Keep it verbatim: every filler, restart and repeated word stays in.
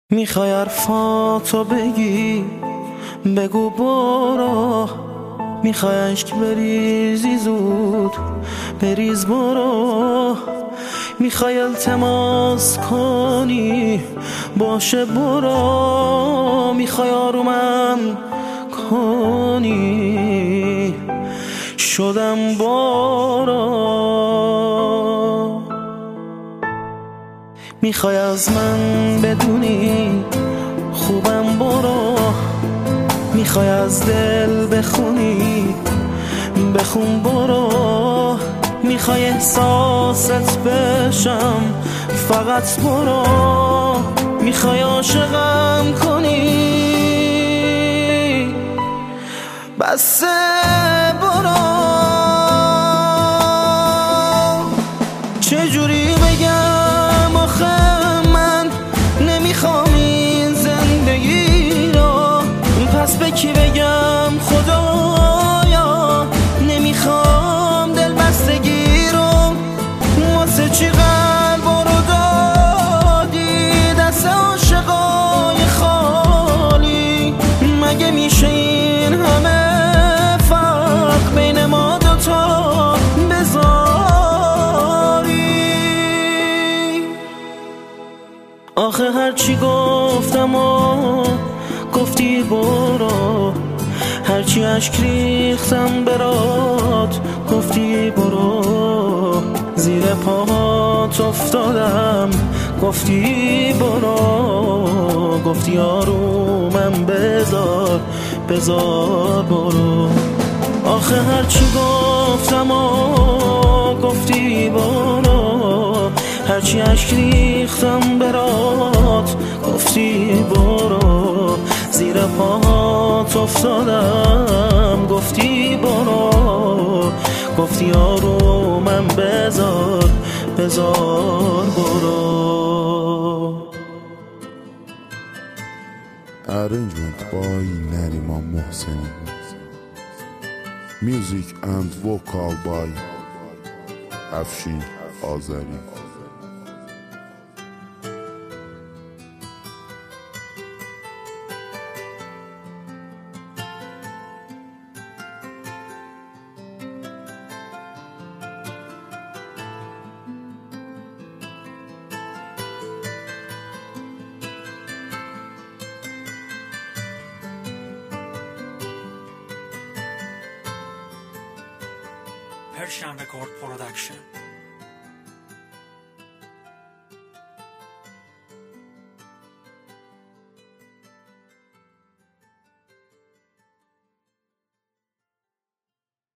میخوای حرفاتو بگی بگو برو، میخوای عشق بریزی زود بریز برو، میخوای التماس کنی باشه برو، میخوای آرومم کنی شدم برو، میخوای از من بدونی خوبم برو، میخوای از دل بخونی بخون برو، میخوای احساست بشم فقط برو، میخوای عاشقم کنی بس برو. چجوری بگم آخه من نمیخوام این زندگی رو، پس به کی بگم خدایا نمیخوام دل بستگی رو، واسه چی قلب رو دادی دست عاشقای خالی، مگه میشه این همه فرق بین ما دوتا بذاری؟ آخه هرچی گفتم و گفتی برو، هرچی عشق ریختم برات گفتی برو، زیر پاهات افتادم گفتی برو، گفتی آرومم بذار بذار برو. آخه هرچی گفتم و گفتی برو، هرچی عشق ریختم برات گفتی برو، زیر پاهات افتادم گفتی برو، گفتی آرومم بذار بذار برو. Arrangement by Nariman Mohseni. Music and vocal by Afshin Azari. Persian Record Production.